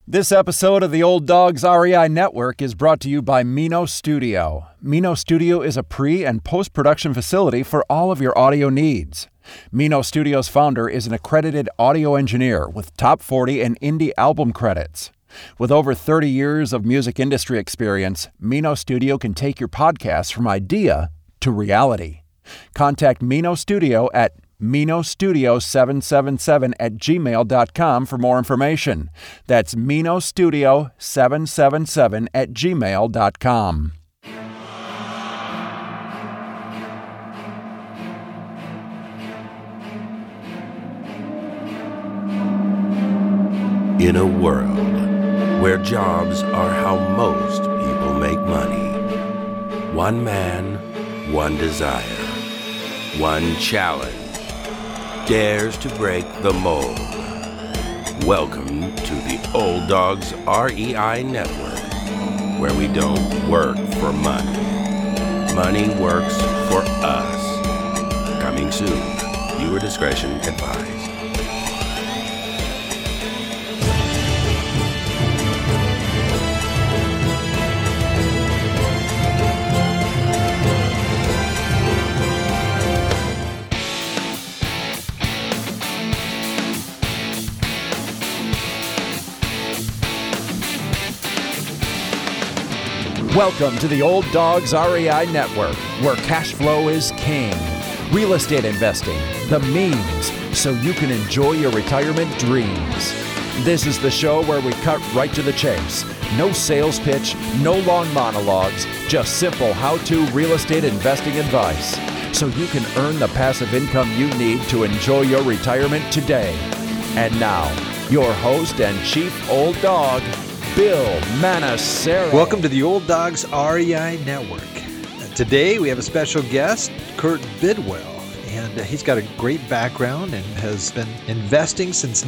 This episode of the Old Dogs REI Network is brought to you by Mino Studio. Mino Studio is a pre- and post-production facility for all of your audio needs. Mino Studio's founder is an accredited audio engineer with top 40 and indie album credits. With over 30 years of music industry experience, Mino Studio can take your podcast from idea to reality. Contact Mino Studio at minostudio777@gmail.com for more information. That's minostudio777@gmail.com. In a world where jobs are how most people make money, one man, one desire, one challenge dares to break the mold. Welcome to the Old Dogs REI Network, where we don't work for money. Money works for us. Coming soon. Viewer discretion advised. Welcome to the Old Dogs REI Network, where cash flow is king. Real estate investing, the means, so you can enjoy your retirement dreams. This is the show where we cut right to the chase. No sales pitch, no long monologues, just simple how-to real estate investing advice, so you can earn the passive income you need to enjoy your retirement today. And now, your host and chief old dog, Bill Manassero. Welcome to the Old Dogs REI Network. Today we have a special guest, Kurt Bidwell, and he's got a great background and has been investing since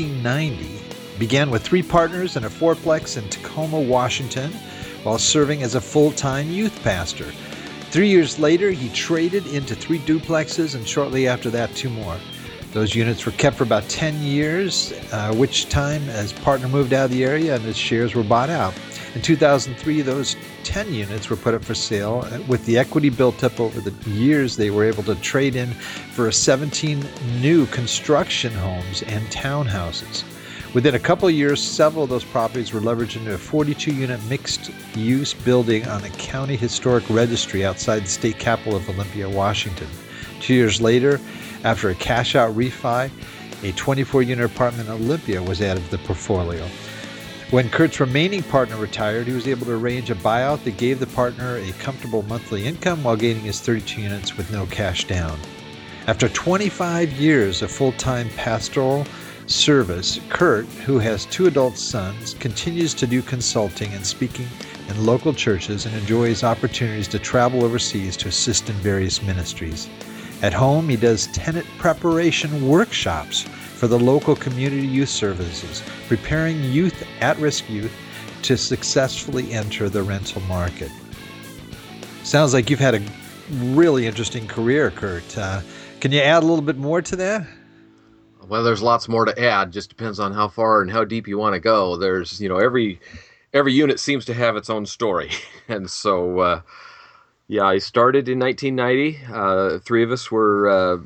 1990. Began with 3 partners in a fourplex in Tacoma, Washington, while serving as a full-time youth pastor. 3 years later, he traded into 3 duplexes, and shortly after that, 2 more. Those units were kept for about 10 years, which time his partner moved out of the area and his shares were bought out. In 2003, those 10 units were put up for sale. With the equity built up over the years, they were able to trade in for 17 new construction homes and townhouses. Within a couple of years, several of those properties were leveraged into a 42-unit mixed-use building on the county historic registry outside the state capital of Olympia, Washington. 2 years later, after a cash-out refi, a 24-unit apartment in Olympia was added to the portfolio. When Kurt's remaining partner retired, he was able to arrange a buyout that gave the partner a comfortable monthly income while gaining his 32 units with no cash down. After 25 years of full-time pastoral service, Kurt, who has 2 adult sons, continues to do consulting and speaking in local churches and enjoys opportunities to travel overseas to assist in various ministries. At home, he does tenant preparation workshops for the local community youth services, preparing at-risk youth to successfully enter the rental market. Sounds like you've had a really interesting career, Kurt. Can you add a little bit more to that? Well, there's lots more to add. Just depends on how far and how deep you want to go. There's, every unit seems to have its own story. And so, I started in 1990. 3 of us were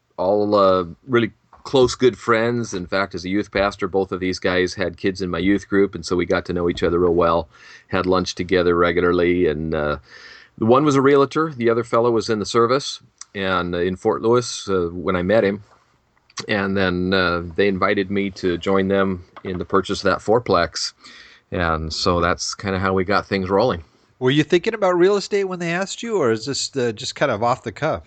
all really close, good friends. In fact, as a youth pastor, both of these guys had kids in my youth group, and so we got to know each other real well, had lunch together regularly. And the one was a realtor. The other fellow was in the service and in Fort Lewis when I met him. And then they invited me to join them in the purchase of that fourplex. And so that's kind of how we got things rolling. Were you thinking about real estate when they asked you, or is this just kind of off the cuff?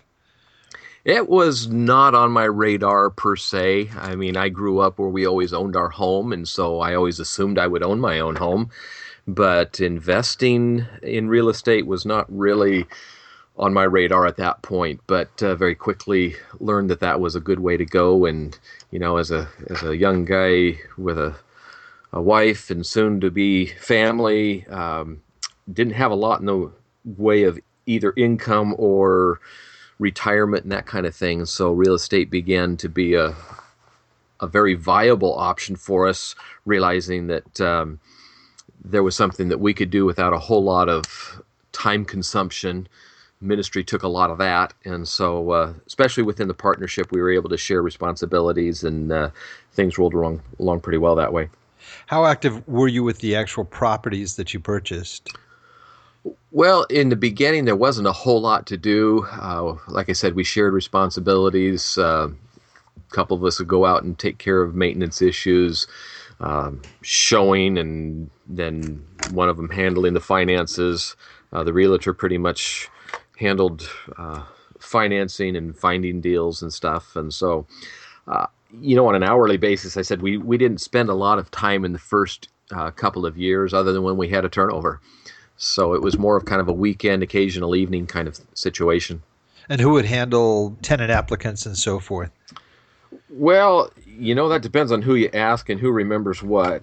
It was not on my radar per se. I mean, I grew up where we always owned our home, and so I always assumed I would own my own home. But investing in real estate was not really on my radar at that point, but very quickly learned that was a good way to go. And, as a young guy with a wife and soon to be family, didn't have a lot in the way of either income or retirement and that kind of thing. So real estate began to be a a very viable option for us, realizing that there was something that we could do without a whole lot of time consumption. Ministry took a lot of that, and so especially within the partnership, we were able to share responsibilities, and things rolled along pretty well that way. How active were you with the actual properties that you purchased? Well, in the beginning, there wasn't a whole lot to do. Like I said, we shared responsibilities. A couple of us would go out and take care of maintenance issues, showing, and then one of them handling the finances. The realtor pretty much handled financing and finding deals and stuff. And so, on an hourly basis, I said we didn't spend a lot of time in the first couple of years other than when we had a turnover. So it was more of kind of a weekend, occasional evening kind of situation. And who would handle tenant applicants and so forth? Well, that depends on who you ask and who remembers what.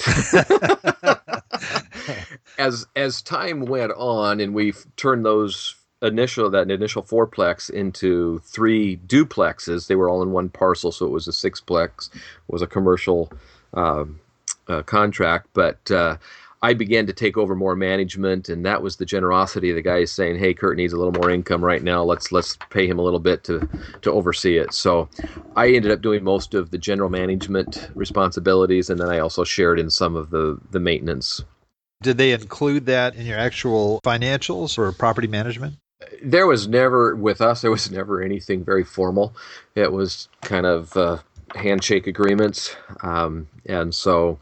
As time went on and we've turned that initial fourplex into 3 duplexes, they were all in one parcel, so it was a sixplex, was a commercial contract, but I began to take over more management, and that was the generosity of the guys saying, "Hey, Kurt needs a little more income right now. Let's pay him a little bit to oversee it." So I ended up doing most of the general management responsibilities, and then I also shared in some of the maintenance. Did they include that in your actual financials or property management? There was never anything very formal. It was kind of handshake agreements, and so.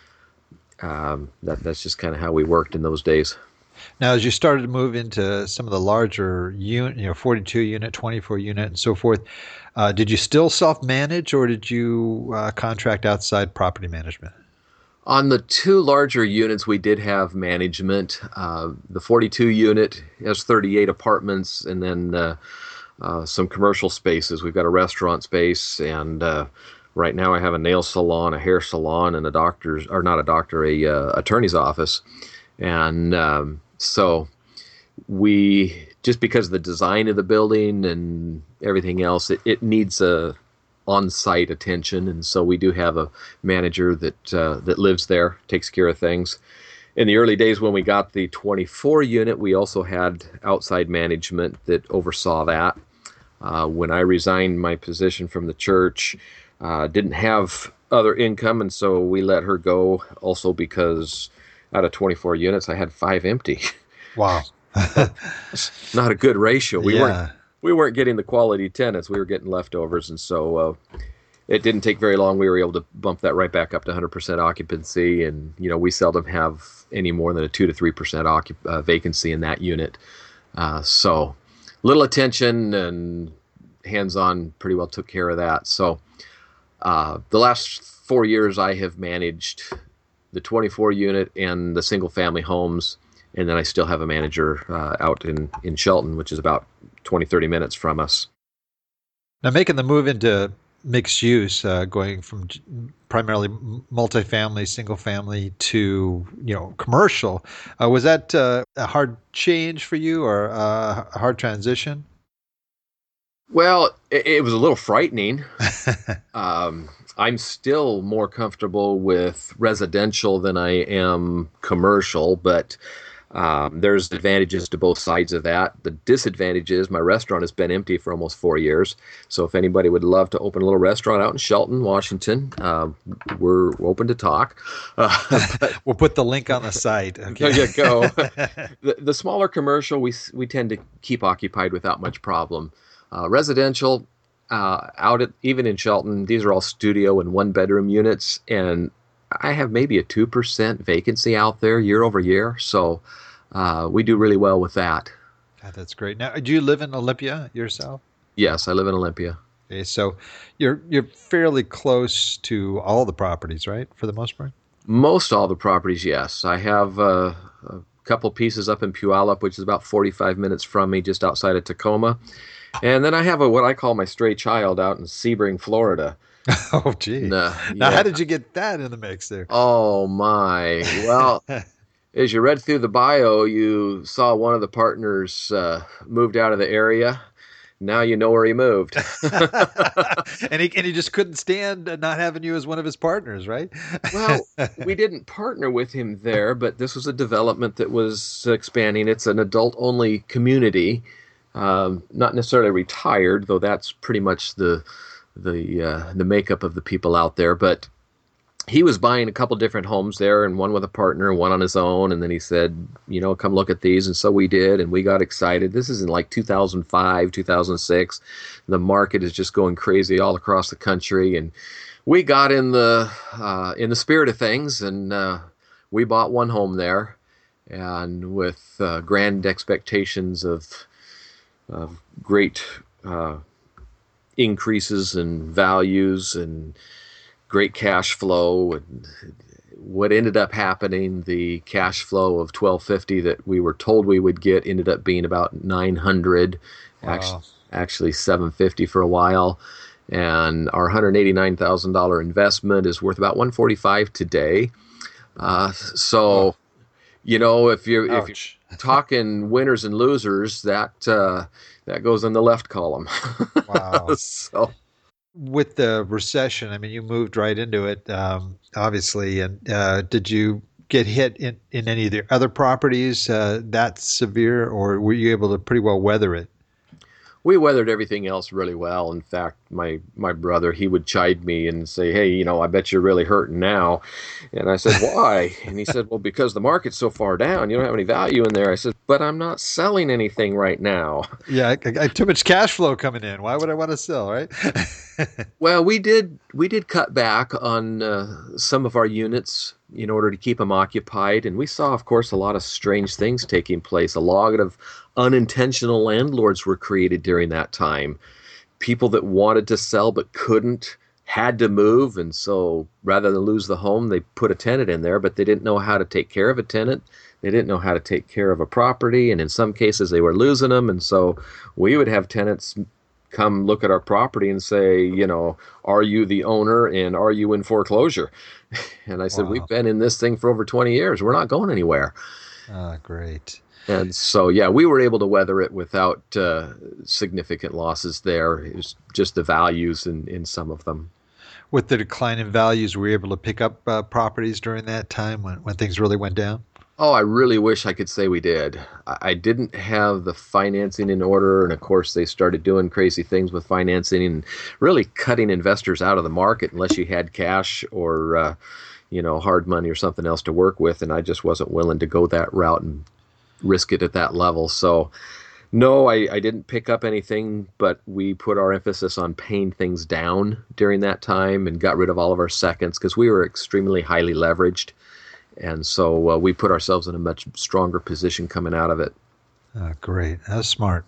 That's just kind of how we worked in those days. Now, as you started to move into some of the larger unit, 42 unit, 24 unit, and so forth, did you still self-manage, or did you contract outside property management? On the 2 larger units, we did have management. The 42 unit has 38 apartments, and then some commercial spaces. We've got a restaurant space, and right now I have a nail salon, a hair salon, and attorney's office. And so we, just because of the design of the building and everything else, it needs a on-site attention. And so we do have a manager that lives there, takes care of things. In the early days when we got the 24 unit, we also had outside management that oversaw that. When I resigned my position from the church, didn't have other income, and so we let her go, also because out of 24 units, I had 5 empty. Wow. Not a good ratio. We weren't getting the quality tenants. We were getting leftovers, and so it didn't take very long. We were able to bump that right back up to 100% occupancy, and we seldom have any more than a 2 to 3% vacancy in that unit. So little attention and hands-on pretty well took care of that. So the last 4 years I have managed the 24 unit and the single family homes, and then I still have a manager out in Shelton, which is about 20-30 minutes from us. Now, making the move into mixed use, going from primarily multifamily, single family to commercial, was that a hard change for you, or a hard transition? Well, it was a little frightening. I'm still more comfortable with residential than I am commercial, but there's advantages to both sides of that. The disadvantage is my restaurant has been empty for almost 4 years. So if anybody would love to open a little restaurant out in Shelton, Washington, we're open to talk. We'll put the link on the site. Okay. There you go. The smaller commercial, we tend to keep occupied without much problem. Residential, even in Shelton, these are all studio and 1-bedroom units, and I have maybe a 2% vacancy out there year over year. So we do really well with that. God, that's great. Now, do you live in Olympia yourself? Yes, I live in Olympia. Okay, so you're fairly close to all the properties, right? For the most part. Most all the properties, yes. I have a couple pieces up in Puyallup, which is about 45 minutes from me, just outside of Tacoma. And then I have what I call my stray child out in Sebring, Florida. Oh, gee. Now, how did you get that in the mix there? Oh, my. Well, as you read through the bio, you saw one of the partners moved out of the area. now you know where he moved. And he just couldn't stand not having you as one of his partners, right? Well, we didn't partner with him there, but this was a development that was expanding. It's an adult-only community, not necessarily retired, though that's pretty much the makeup of the people out there. But he was buying a couple different homes there, and one with a partner and one on his own. And then he said, come look at these. And so we did, and we got excited. This is in like 2005, 2006. The market is just going crazy all across the country. And we got in the spirit of things, and we bought one home there, and with grand expectations of great increases in values and great cash flow. And what ended up happening, the cash flow of $1,250 that we were told we would get ended up being about $900, Wow. actually $750 for a while. And our $189,000 investment is worth about $145 today. If you're Ouch. talking winners and losers, that goes in the left column. Wow. So. With the recession, I mean, you moved right into it, obviously. And did you get hit in any of the other properties that severe, or were you able to pretty well weather it? We weathered everything else really well. In fact, my brother, he would chide me and say, "Hey, I bet you're really hurting now." And I said, "Why?" And he said, "Well, because the market's so far down, you don't have any value in there." I said, "But I'm not selling anything right now." Yeah, I have too much cash flow coming in. Why would I want to sell, right? Well, we did cut back on some of our units in order to keep them occupied, and we saw, of course, a lot of strange things taking place. A lot of unintentional landlords were created during that time. People that wanted to sell but couldn't had to move, and so rather than lose the home, they put a tenant in there, but they didn't know how to take care of a tenant. They didn't know how to take care of a property, and in some cases they were losing them. And so we would have tenants come look at our property and say, "Are you the owner, and are you in foreclosure?" And I said, Wow. "We've been in this thing for over 20 years. We're not going anywhere." Great. And so, yeah, we were able to weather it without significant losses there. It was just the values in some of them. With the decline in values, were you able to pick up properties during that time when things really went down? Oh, I really wish I could say we did. I didn't have the financing in order, and of course they started doing crazy things with financing and really cutting investors out of the market unless you had cash or hard money or something else to work with, and I just wasn't willing to go that route and risk it at that level. So no, I didn't pick up anything, but we put our emphasis on paying things down during that time and got rid of all of our seconds because we were extremely highly leveraged. And so we put ourselves in a much stronger position coming out of it. Great. That's smart.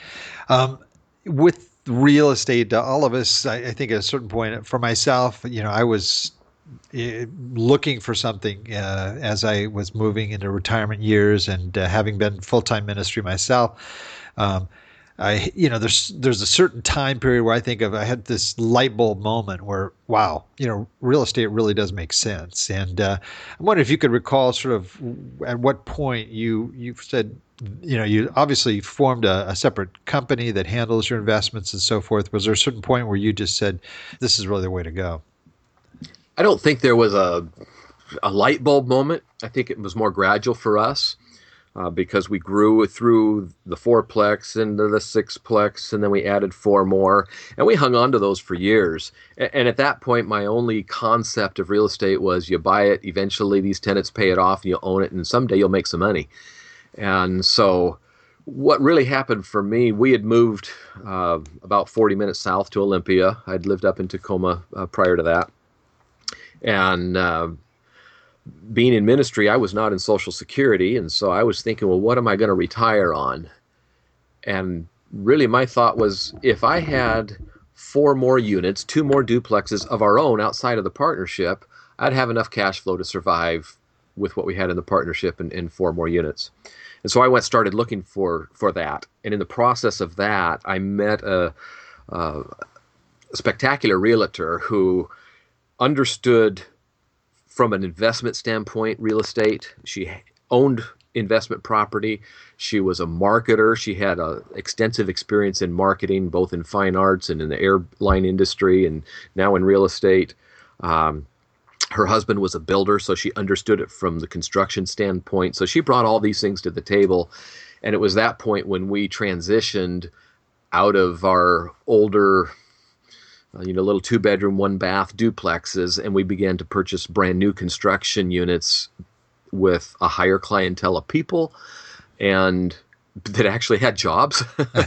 With real estate, all of us, I think at a certain point, for myself, I was looking for something as I was moving into retirement years and having been full-time ministry myself. There's a certain time period where I had this light bulb moment where, wow, real estate really does make sense. And I'm wondering if you could recall sort of at what point you said, you obviously formed a separate company that handles your investments and so forth. Was there a certain point where you just said, this is really the way to go? I don't think there was a light bulb moment. I think it was more gradual for us. Because we grew through the fourplex into the sixplex, and then we added 4 more, and we hung on to those for years. And at that point, my only concept of real estate was you buy it, eventually these tenants pay it off, and you own it, and someday you'll make some money. And so what really happened for me, we had moved about 40 minutes south to Olympia. I'd lived up in Tacoma prior to that. And being in ministry, I was not in Social Security, and so I was thinking, well, what am I going to retire on? And really my thought was, if I had 4 more units, 2 more duplexes of our own outside of the partnership, I'd have enough cash flow to survive with what we had in the partnership and 4 more units. And so I started looking for that. And in the process of that, I met a spectacular realtor who understood from an investment standpoint real estate. She owned investment property. She was a marketer. She had extensive experience in marketing, both in fine arts and in the airline industry, and now in real estate. Her husband was a builder, so she understood it from the construction standpoint. So she brought all these things to the table. And it was that point when we transitioned out of our older, little 2-bedroom, 1-bath duplexes, and we began to purchase brand new construction units with a higher clientele of people and that actually had jobs.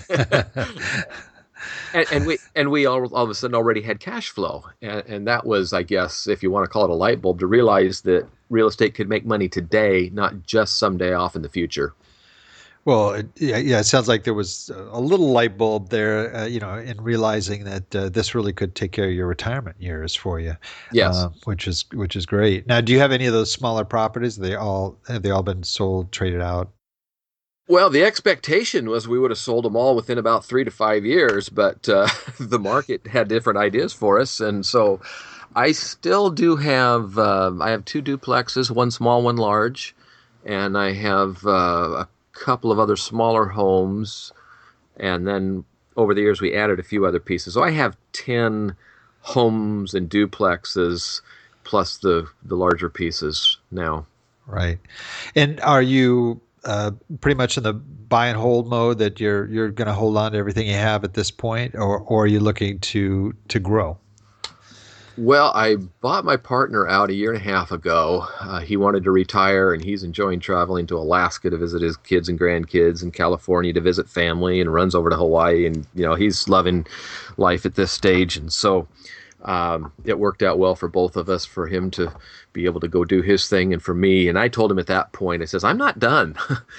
and we all of a sudden already had cash flow. And that was, I guess, if you want to call it a light bulb, to realize that real estate could make money today, not just someday off in the future. Well, it sounds like there was a little light bulb there, in realizing that this really could take care of your retirement years for you. Yes, which is great. Now, do you have any of those smaller properties? Have they all been sold, traded out? Well, the expectation was we would have sold them all within about 3 to 5 years, but the market had different ideas for us, and so I still do have. I have 2 duplexes, one small, one large, and I have a couple of other smaller homes, and then over the years we added a few other pieces. So I have 10 homes and duplexes plus the larger pieces now. Right. And are you pretty much in the buy and hold mode that you're going to hold on to everything you have at this point, or are you looking to grow? Well, I bought my partner out a year and a half ago. He wanted to retire, and he's enjoying traveling to Alaska to visit his kids and grandkids, and California to visit family, and runs over to Hawaii. And, he's loving life at this stage. And so it worked out well for both of us, for him to be able to go do his thing, and for me. And I told him at that point, I says, I'm not done.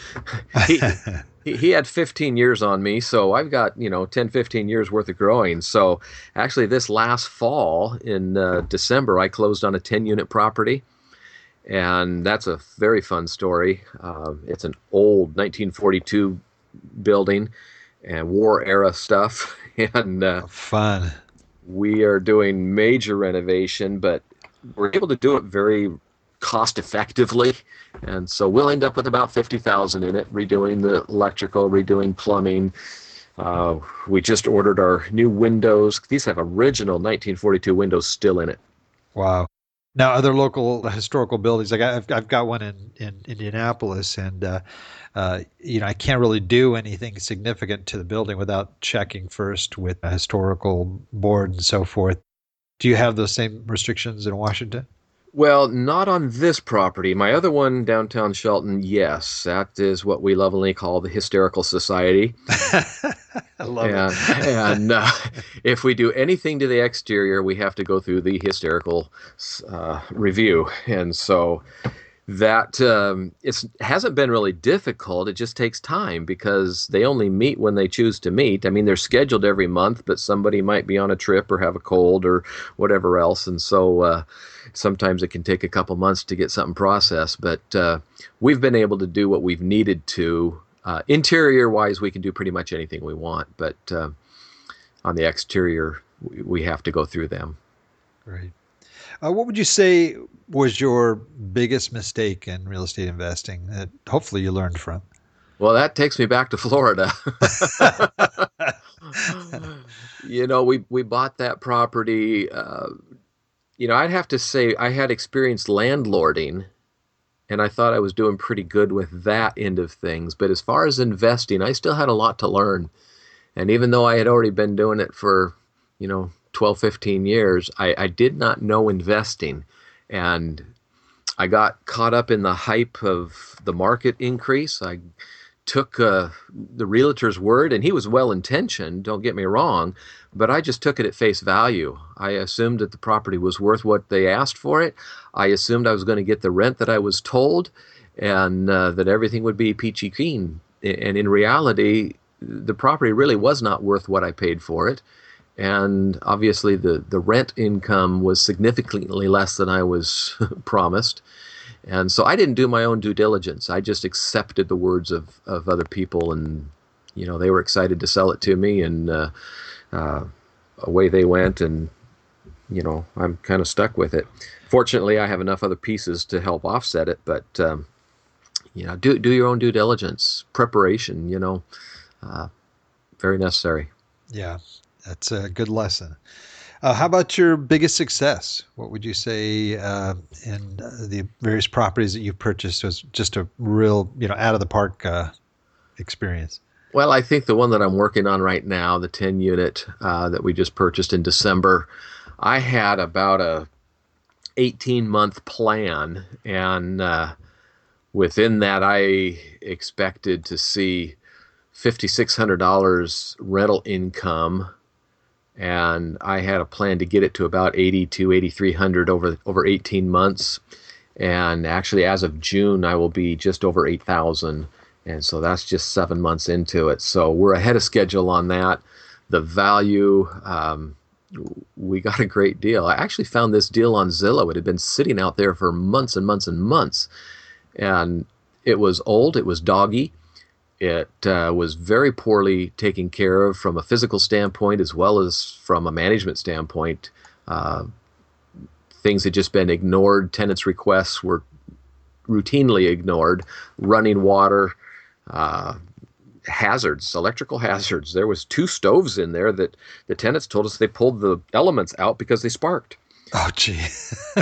He had 15 years on me, so I've got, 10, 15 years worth of growing. So actually this last fall in December, I closed on a 10-unit property, and that's a very fun story. It's an old 1942 building and war era stuff. And fun. We are doing major renovation, but we're able to do it very cost effectively, and so we'll end up with about $50,000 in it, redoing the electrical, redoing plumbing. We just ordered our new windows. These have original 1942 windows still in it. Wow. Now, other local historical buildings, like I've got one in Indianapolis, and I can't really do anything significant to the building without checking first with a historical board and so forth. Do you have those same restrictions in Washington? Well, not on this property. My other one, downtown Shelton, yes. That is what we lovingly call the Hysterical Society. I love it. And if we do anything to the exterior, we have to go through the hysterical review. And so that it hasn't been really difficult. It just takes time because they only meet when they choose to meet. I mean, they're scheduled every month, but somebody might be on a trip or have a cold or whatever else. And so sometimes it can take a couple months to get something processed. But we've been able to do what we've needed to. Interior-wise, we can do pretty much anything we want. But on the exterior, we have to go through them. Great. What would you say was your biggest mistake in real estate investing that hopefully you learned from? Well, that takes me back to Florida. We bought that property. I'd have to say I had experienced landlording, and I thought I was doing pretty good with that end of things. But as far as investing, I still had a lot to learn. And even though I had already been doing it for, 12, 15 years, I did not know investing. And I got caught up in the hype of the market increase. I took the realtor's word, and he was well-intentioned, don't get me wrong, but I just took it at face value. I assumed that the property was worth what they asked for it. I assumed I was going to get the rent that I was told, and that everything would be peachy keen. And in reality, the property really was not worth what I paid for it. And obviously the rent income was significantly less than I was promised. And so I didn't do my own due diligence. I just accepted the words of other people, and, they were excited to sell it to me, and away they went, and, I'm kind of stuck with it. Fortunately, I have enough other pieces to help offset it, but, Do your own due diligence, preparation. Very necessary. Yeah, that's a good lesson. How about your biggest success? What would you say in the various properties that you've purchased was just a real, out of the park experience? Well, I think the one that I'm working on right now, the 10 unit that we just purchased in December, I had about a 18-month plan, and within that, I expected to see $5,600 rental income, and I had a plan to get it to about 8,300 over 18 months. And actually, as of June, I will be just over 8,000, and so that's just 7 months into it. So we're ahead of schedule on that. The value, we got a great deal. I actually found this deal on Zillow. It had been sitting out there for months and months and months, and it was old. It was doggy. It was very poorly taken care of from a physical standpoint as well as from a management standpoint. Things had just been ignored. Tenants' requests were routinely ignored. Running water, hazards, electrical hazards. There was 2 stoves in there that the tenants told us they pulled the elements out because they sparked. Oh, gee. Oh,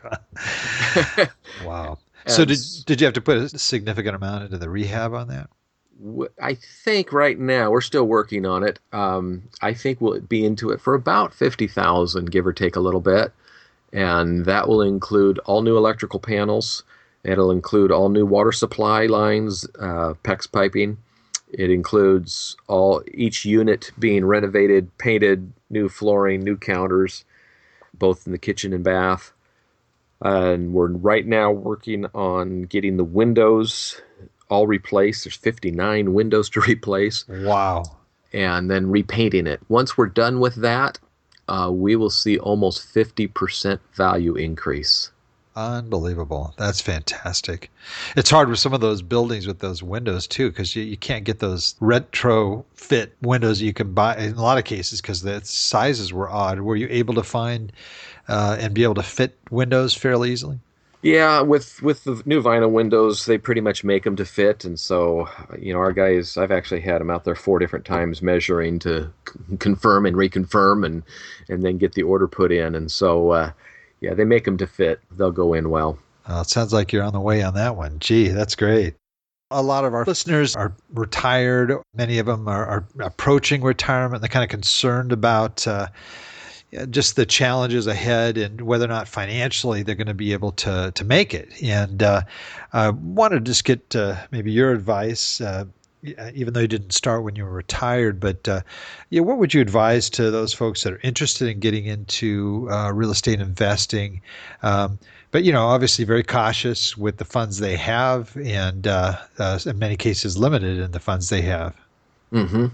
God. Wow. So did you have to put a significant amount into the rehab on that? I think right now we're still working on it. I think we'll be into it for about 50,000, give or take a little bit, and that will include all new electrical panels. It'll include all new water supply lines, PEX piping. It includes each unit being renovated, painted, new flooring, new counters, both in the kitchen and bath. And we're right now working on getting the windows all replaced. There's 59 windows to replace. Wow. And then repainting it. Once we're done with that, we will see almost 50% value increase. Unbelievable. That's fantastic. It's hard with some of those buildings with those windows too, because you can't get those retro fit windows you can buy in a lot of cases because the sizes were odd. Were you able to find and be able to fit windows fairly easily? Yeah, with the new vinyl windows, they pretty much make them to fit. And so, our guys, I've actually had them out there 4 different times measuring to confirm and reconfirm and then get the order put in. And so, yeah, they make them to fit. They'll go in well. It sounds like you're on the way on that one. Gee, that's great. A lot of our listeners are retired. Many of them are approaching retirement. They're kind of concerned about just the challenges ahead and whether or not financially they're going to be able to make it. And I wanted to just get maybe your advice, even though you didn't start when you were retired, but what would you advise to those folks that are interested in getting into real estate investing, but obviously very cautious with the funds they have and in many cases limited in the funds they have? Mm-hmm.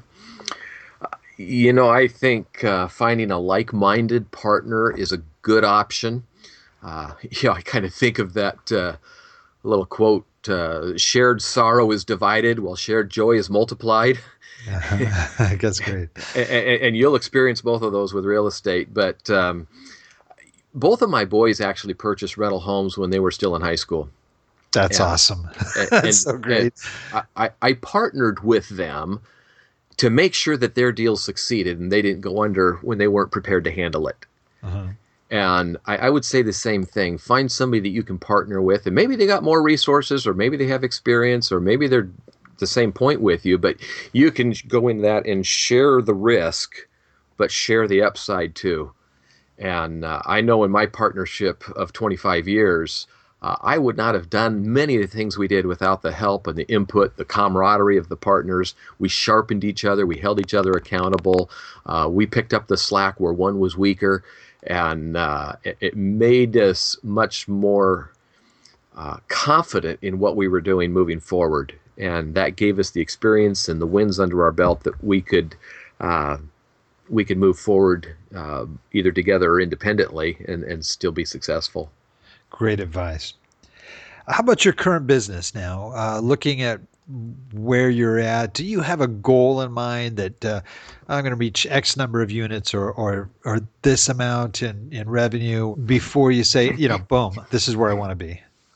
I think finding a like-minded partner is a good option. I kind of think of that little quote, shared sorrow is divided while shared joy is multiplied. That's great. And you'll experience both of those with real estate. But both of my boys actually purchased rental homes when they were still in high school. That's awesome. That's so great. I partnered with them to make sure that their deal succeeded and they didn't go under when they weren't prepared to handle it. Uh-huh. And I would say the same thing. Find somebody that you can partner with, and maybe they got more resources, or maybe they have experience, or maybe they're the same point with you, but you can go in that and share the risk, but share the upside too. And I know in my partnership of 25 years, I would not have done many of the things we did without the help and the input, the camaraderie of the partners. We sharpened each other. We held each other accountable. We picked up the slack where one was weaker, and it made us much more confident in what we were doing moving forward. And that gave us the experience and the wins under our belt that we could move forward either together or independently and still be successful. Great advice. How about your current business now? Looking at where you're at, do you have a goal in mind that I'm going to reach X number of units or this amount in revenue before you say, boom, this is where I want to be?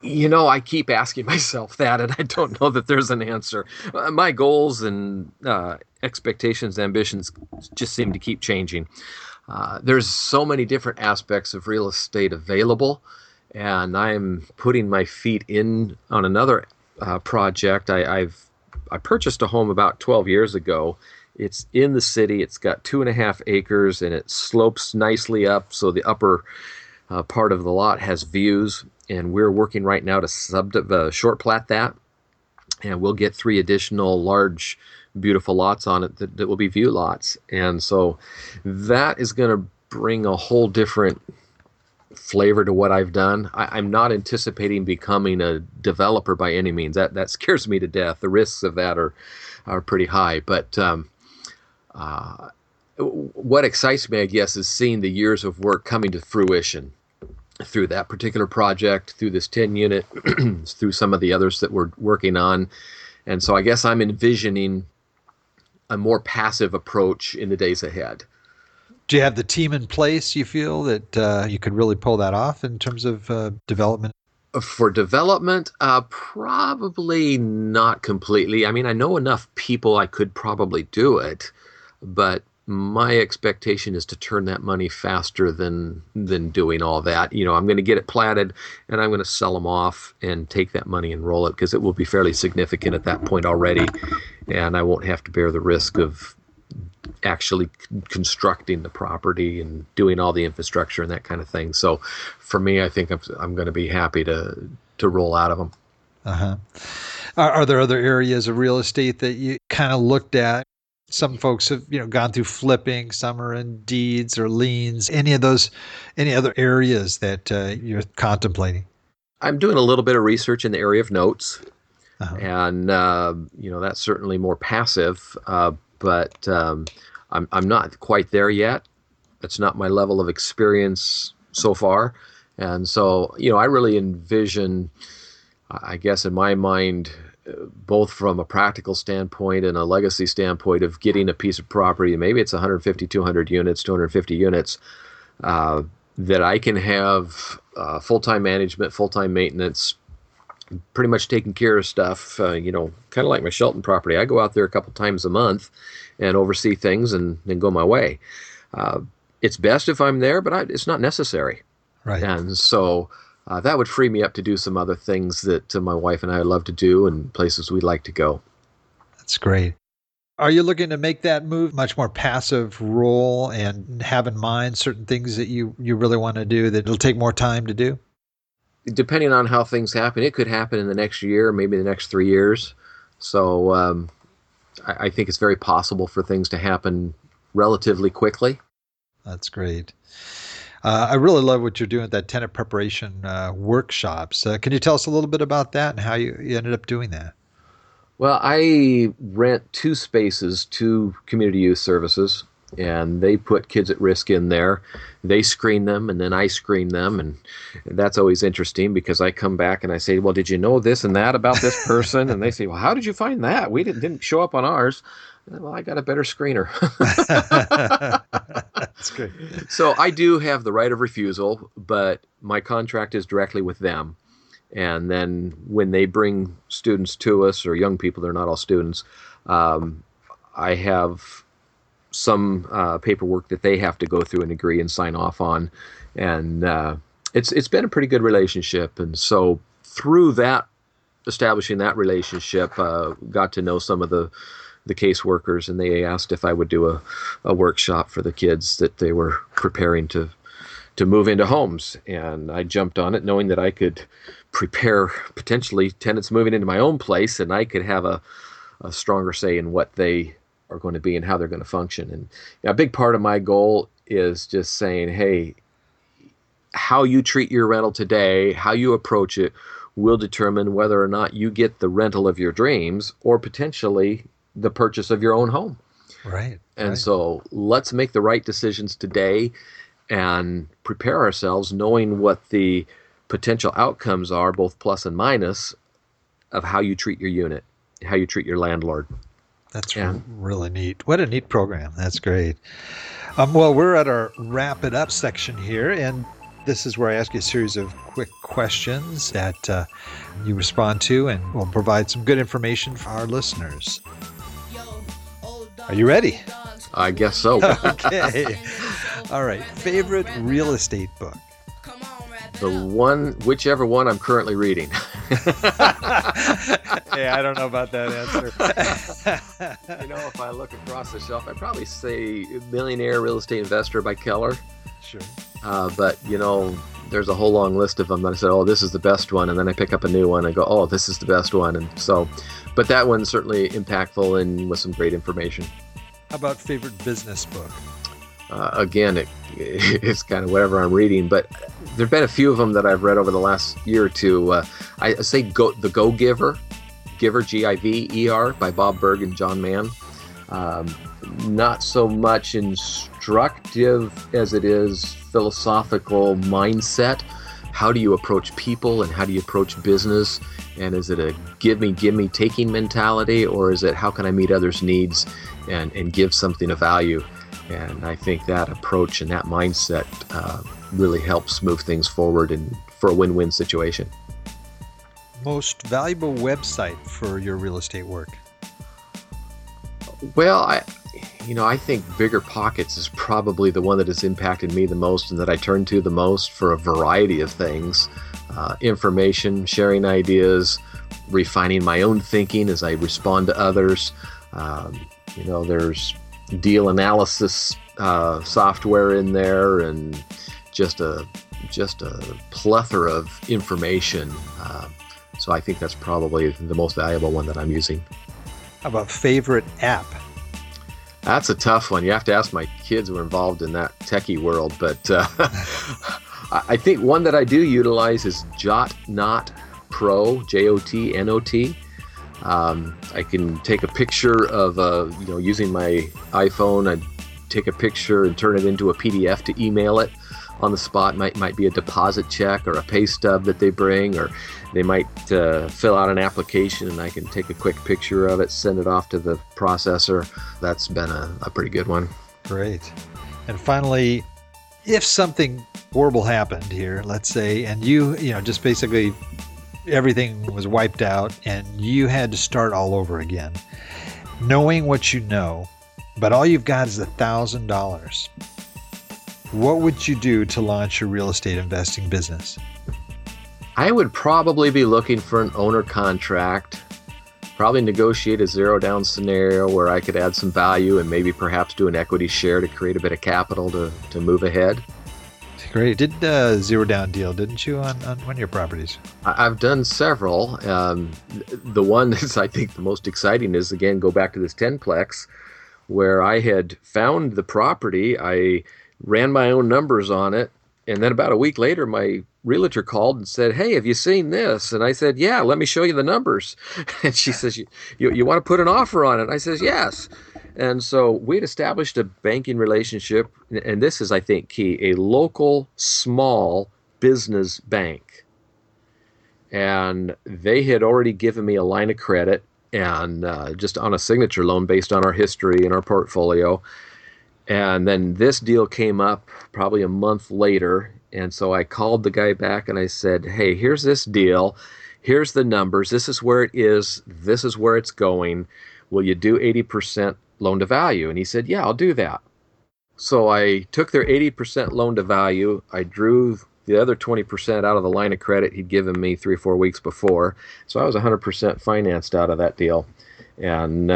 I keep asking myself that, and I don't know that there's an answer. My goals and expectations, ambitions just seem to keep changing. There's so many different aspects of real estate available, and I'm putting my feet in on another project. I purchased a home about 12 years ago. It's in the city. It's got 2.5 acres, and it slopes nicely up, so the upper part of the lot has views, and we're working right now to short plat that, and we'll get 3 additional large, beautiful lots on it that will be view lots. And so that is going to bring a whole different flavor to what I've done. I'm not anticipating becoming a developer by any means. That scares me to death. The risks of that are pretty high. But what excites me, I guess, is seeing the years of work coming to fruition through that particular project, through this 10 unit, through some of the others that we're working on. And so I guess I'm envisioning a more passive approach in the days ahead. Do you have the team in place, you feel, that you could really pull that off in terms of development? For development, probably not completely. I mean, I know enough people I could probably do it, but my expectation is to turn that money faster than doing all that. I'm going to get it platted, and I'm going to sell them off and take that money and roll it, because it will be fairly significant at that point already, and I won't have to bear the risk of actually constructing the property and doing all the infrastructure and that kind of thing. So for me, I think I'm going to be happy to roll out of them. Uh-huh. Are there other areas of real estate that you kind of looked at? Some folks have, gone through flipping, some are in deeds or liens. Any other areas that you're contemplating? I'm doing a little bit of research in the area of notes. Uh-huh. And, that's certainly more passive, but I'm not quite there yet. That's not my level of experience so far. And so, I really envision, I guess in my mind, both from a practical standpoint and a legacy standpoint, of getting a piece of property, maybe it's 150, 200 units, 250 units, that I can have full-time management, full-time maintenance, pretty much taking care of stuff, kind of like my Shelton property. I go out there a couple times a month and oversee things and then go my way. It's best if I'm there, but it's not necessary. Right. And so that would free me up to do some other things that my wife and I love to do, and places we'd like to go. That's great. Are you looking to make that move much more passive role and have in mind certain things that you really want to do that it'll take more time to do? Depending on how things happen, it could happen in the next year, maybe the next 3 years. So I think it's very possible for things to happen relatively quickly. That's great. I really love what you're doing with that tenant preparation workshops. Can you tell us a little bit about that and how you ended up doing that? Well, I rent 2 spaces to Community Youth Services, and they put kids at risk in there. They screen them, and then I screen them, and that's always interesting, because I come back and I say, well, did you know this and that about this person? And they say, well, how did you find that? We didn't show up on ours. Well, I got a better screener. That's good. So I do have the right of refusal, but my contract is directly with them. And then when they bring students to us, or young people, they're not all students, I have some paperwork that they have to go through and agree and sign off on. And it's been a pretty good relationship. And so through that, establishing that relationship, got to know some of the caseworkers, and they asked if I would do a workshop for the kids that they were preparing to move into homes. And I jumped on it, knowing that I could prepare potentially tenants moving into my own place, and I could have a stronger say in what they are going to be and how they're going to function. And a big part of my goal is just saying, hey, how you treat your rental today, how you approach it, will determine whether or not you get the rental of your dreams, or potentially the purchase of your own home. Right. And so let's make the right decisions today and prepare ourselves, knowing what the potential outcomes are, both plus and minus, of how you treat your unit, how you treat your landlord. That's really neat. What a neat program. That's great. Well, we're at our wrap it up section here, and This is where I ask you a series of quick questions that you respond to, and will provide some good information for our listeners. Are you ready? I guess so. Okay. All right. Favorite real estate book? Whichever one I'm currently reading. Hey, I don't know about that answer. If I look across the shelf, I'd probably say Millionaire Real Estate Investor by Keller. Sure. But there's a whole long list of them that I said, oh, this is the best one. And then I pick up a new one and go, oh, this is the best one. And so, but that one's certainly impactful and with some great information. How about favorite business book? Again, it's kind of whatever I'm reading, but there've been a few of them that I've read over the last year or two. I say The Go-Giver, Giver, by Bob Berg and John Mann. Not so much instructive as it is philosophical mindset. How do you approach people and how do you approach business? And is it a give me, taking mentality, or is it how can I meet others' needs and give something of value? And I think that approach and that mindset really helps move things forward and for a win-win situation. Most valuable website for your real estate work? Well, I think Bigger Pockets is probably the one that has impacted me the most and that I turn to the most for a variety of things. Information, sharing ideas, refining my own thinking as I respond to others. There's deal analysis software in there, and just a plethora of information. So I think that's probably the most valuable one that I'm using. How about favorite app? That's a tough one. You have to ask my kids who are involved in that techie world. But I think one that I do utilize is JotNot Pro, JOTNOT. I can take a picture of, using my iPhone. I take a picture and turn it into a PDF to email it on the spot. Might be a deposit check or a pay stub that they bring, or they might fill out an application and I can take a quick picture of it, send it off to the processor. That's been a pretty good one. Great. And finally, if something horrible happened here, let's say, and you just basically everything was wiped out and you had to start all over again, knowing what you know, but all you've got is $1,000, what would you do to launch your real estate investing business? I would probably be looking for an owner contract, probably negotiate a zero down scenario where I could add some value and maybe perhaps do an equity share to create a bit of capital to move ahead. Great. You did a zero down deal, didn't you, on one of your properties? I've done several. The one that's I think the most exciting is, again, go back to this 10-plex where I had found the property. I ran my own numbers on it. And then about a week later, my realtor called and said, hey, have you seen this? And I said, yeah, let me show you the numbers. And she says, you want to put an offer on it? I says, yes. And so we'd established a banking relationship, and this is, I think, key, a local small business bank. And they had already given me a line of credit and just on a signature loan based on our history and our portfolio. And then this deal came up probably a month later. And so I called the guy back and I said, hey, here's this deal. Here's the numbers. This is where it is. This is where it's going. Will you do 80% loan to value? And he said, yeah, I'll do that. So I took their 80% loan to value. I drew the other 20% out of the line of credit he'd given me 3 or 4 weeks before. So I was 100% financed out of that deal. And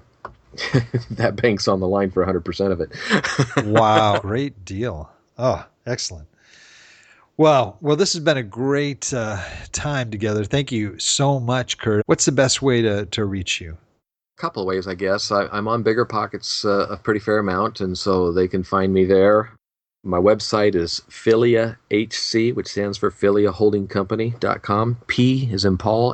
that bank's on the line for 100% of it. Wow. Great deal. Oh, excellent. Well, this has been a great time together. Thank you so much, Kurt. What's the best way to reach you? A couple of ways, I guess. I'm on Bigger Pockets a pretty fair amount, and so they can find me there. My website is Filia HC, which stands for FiliaHoldingCompany.com. P is in Paul,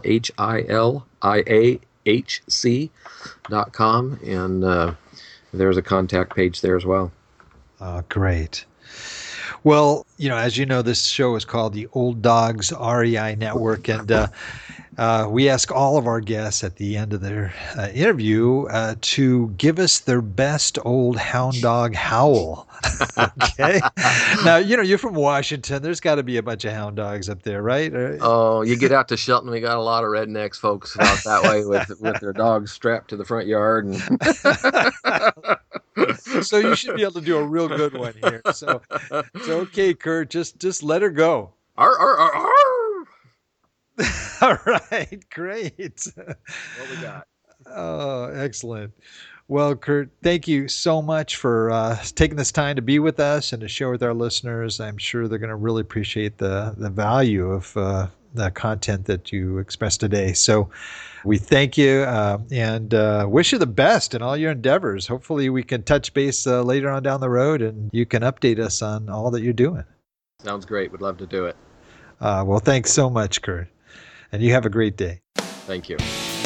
HILIAHC.com, and there's a contact page there as well. Oh, great. Well, as you know, this show is called the Old Dogs REI Network, and we ask all of our guests at the end of their interview to give us their best old hound dog howl. Okay. Now, you're from Washington. There's got to be a bunch of hound dogs up there, right? Oh, you get out to Shelton, we got a lot of rednecks folks out that way with their dogs strapped to the front yard. And so you should be able to do a real good one here. So okay, Kurt, just let her go. Arr, arr, arr, arr. All right, great. What we got? Oh, excellent. Well, Kurt, thank you so much for taking this time to be with us and to share with our listeners. I'm sure they're going to really appreciate the value of the content that you expressed today. So we thank you and wish you the best in all your endeavors. Hopefully we can touch base later on down the road and you can update us on all that you're doing. Sounds great. Would love to do it. Well, thanks so much, Kurt. And you have a great day. Thank you.